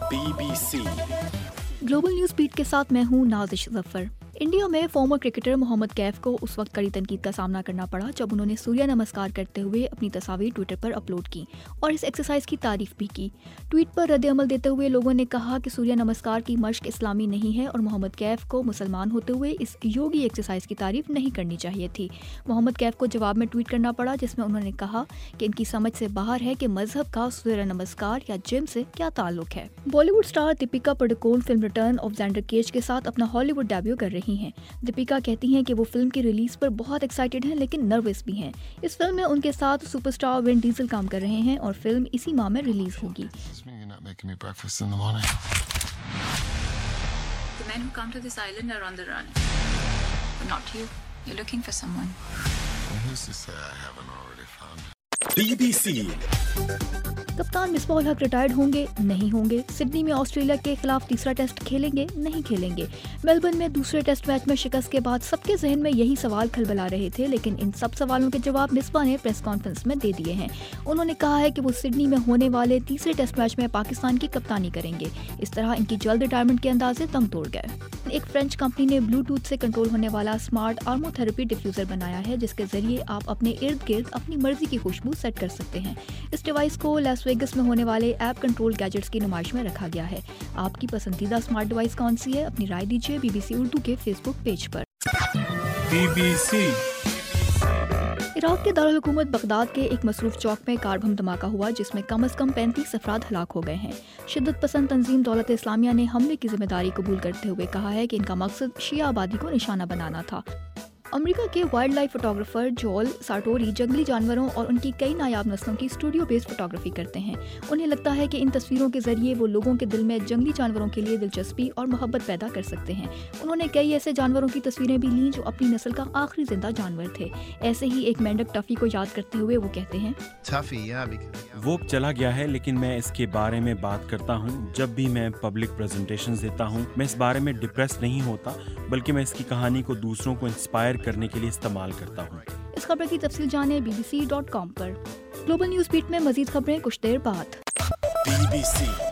BBC global news beat के साथ मैं हूं नाजिश जफर। इंडिया में फॉर्मर क्रिकेटर मोहम्मद कैफ को उस वक्त कड़ी तनकीद का सामना करना पड़ा जब उन्होंने सूर्य नमस्कार करते हुए अपनी तस्वीर ट्विटर पर अपलोड की और इस एक्सरसाइज की तारीफ भी की। ट्वीट पर रद्द-ए-अमल देते हुए लोगों ने कहा कि सूर्य नमस्कार की मश्क इस्लामी नहीं है और मोहम्मद कैफ को मुसलमान होते हुए इस योगी एक्सरसाइज की तारीफ नहीं करनी चाहिए थी। मोहम्मद कैफ को जवाब में ट्वीट करना पड़ा जिसमें उन्होंने कहा कि इनकी समझ से बाहर है कि मजहब का सूर्य नमस्कार या जिम से क्या ताल्लुक है। Bollywood star Deepika Padukone film return of Xander Cage के साथ अपना हॉलीवुड डेब्यू कर रही हैं। दीपिका कहती हैं कि वो फिल्म की रिलीज पर बहुत एक्साइटेड हैं लेकिन नर्वस भी हैं। इस फिल्म में उनके साथ सुपरस्टार विन डीजल काम कर रहे हैं और फिल्म इसी माह में रिलीज होगी। BBC कप्तान मिसबाह-उल हक रिटायर्ड होंगे नहीं होंगे। सिडनी में ऑस्ट्रेलिया के खिलाफ तीसरा टेस्ट खेलेंगे नहीं खेलेंगे। मेलबर्न में दूसरे टेस्ट मैच में शिकस्त के बाद सबके जहन में यही सवाल खलबला रहे थे, लेकिन इन सब सवालों के जवाब मिसबाह ने प्रेस कॉन्फ्रेंस में दे दिए हैं। उन्होंने कहा है कि वो सिडनी में होने वाले तीसरे टेस्ट मैच में पाकिस्तान की कप्तानी करेंगे। इस तरह इनकी जल्द रिटायरमेंट के अंदाजे दम तोड़ गए। एक फ्रेंच कंपनी ने ब्लूटूथ से कंट्रोल होने वाला स्मार्ट अरोमाथेरेपी डिफ्यूजर बनाया है जिसके जरिए आप अपने इर्द गिर्द अपनी मर्जी की खुशबू सेट कर सकते हैं। इस डिवाइस को लास वेगस में होने वाले ऐप कंट्रोल गैजेट्स की नुमाइश में रखा गया है। आपकी पसंदीदा स्मार्ट डिवाइस कौन सी है? अपनी राय दीजिए BBC उर्दू के फेसबुक पेज पर। BBC इराक के दारुल हुकूमत बगदाद के एक मसरूफ चौक में कार बम धमाका हुआ जिसमें कम से कम 35 अफराद हलाक हो गए हैं। शिद्दत पसंद तंजीम दौलत इस्लामिया ने हमले की जिम्मेदारी कबूल करते हुए कहा है कि इनका मकसद शिया आबादी को निशाना बनाना था। अमेरिका के वाइल्ड लाइफ फोटोग्राफर जोल सार्टोरी जंगली जानवरों और उनकी कई नायाब नस्लों की स्टूडियो बेस्ड फोटोग्राफी करते हैं। उन्हें लगता है कि इन तस्वीरों के जरिए वो लोगों के दिल में जंगली जानवरों के लिए दिलचस्पी और मोहब्बत पैदा कर सकते हैं। उन्होंने कई ऐसे जानवरों की तस्वीरें भी लीं जो अपनी नस्ल का आखिरी जिंदा जानवर थे। ऐसे ही एक मेंढक टफी को याद करते हुए वो कहते हैं, वो चला गया है लेकिन मैं इसके बारे में बात करता हूँ। जब भी मैं पब्लिक प्रेजेंटेशंस देता हूँ मैं इस बारे में डिप्रेस नहीं होता, बल्कि मैं इसकी कहानी को दूसरों को इंस्पायर करने के लिए इस्तेमाल करता हूँ। इस खबर की तफसील जानें BBC.com पर। ग्लोबल न्यूज बीट में मजीद खबरें कुछ देर बाद। BBC